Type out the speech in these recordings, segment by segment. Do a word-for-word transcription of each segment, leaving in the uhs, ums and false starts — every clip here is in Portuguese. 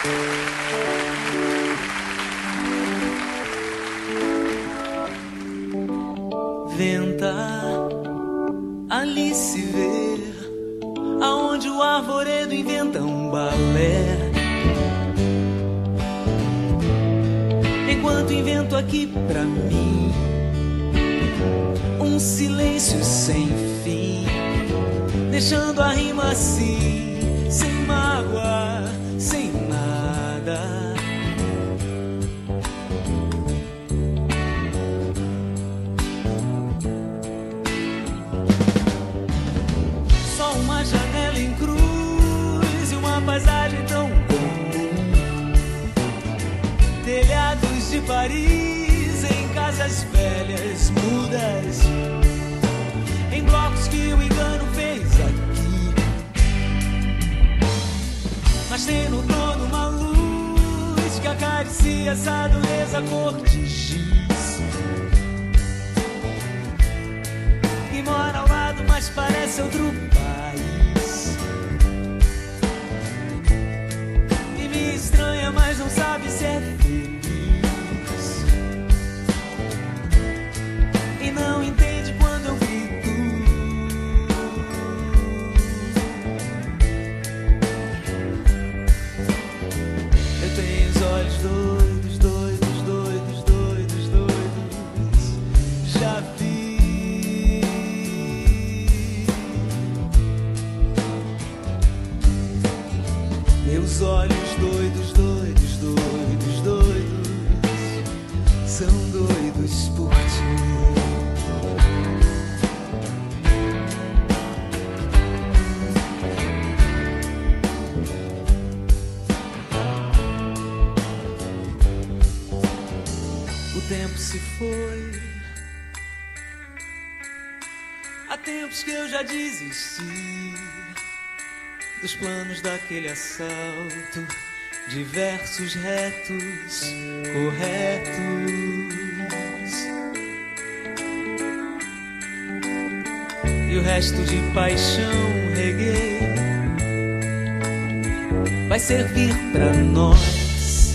Venta, ali se vê aonde o arvoredo inventa um balé. Enquanto invento aqui pra mim um silêncio sem fim, deixando a rima assim, sem mágoa, sem nada. Uma janela em cruz e uma paisagem tão comum. Telhados de Paris em casas velhas mudas, em blocos que o engano fez aqui. Mas tem no trono uma luz que acaricia essa dureza cor de giz. E mora ao lado, mas parece outro país. E me estranha, mas não sabe se é feliz. E não entende quando eu grito. Eu tenho os olhos doidos, doidos, doidos, doidos, doidos. Já vi. Meus olhos doidos, doidos, doidos, doidos, são doidos por ti. O tempo se foi, há tempos que eu já desisti dos planos daquele assalto, de versos retos, corretos. E o resto de paixão reguei vai servir pra nós.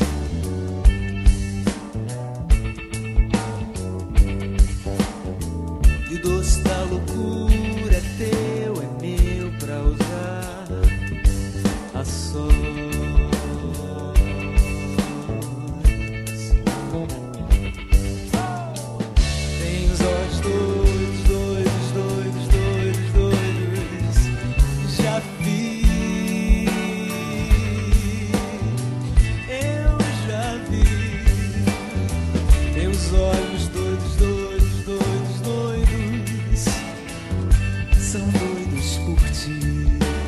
E o doce da loucura é teu, é meu pra usar a sós. Tem os olhos doidos, doidos, doidos, doidos, doidos. Já vi, eu já vi. Meus olhos doidos, doidos, doidos, doidos, são doidos por ti.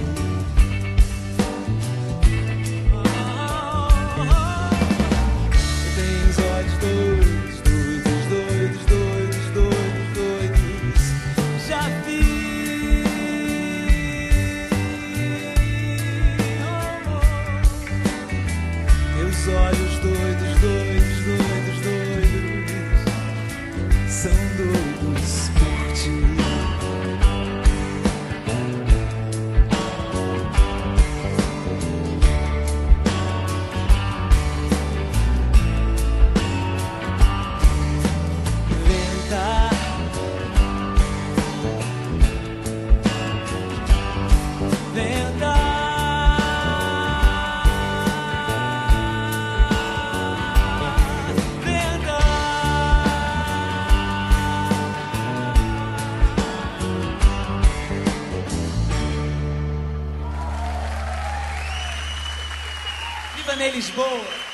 Os olhos doidos, doidos, doidos, doidos, são doidos por ti. Venta, venta. Viva Ney Lisboa!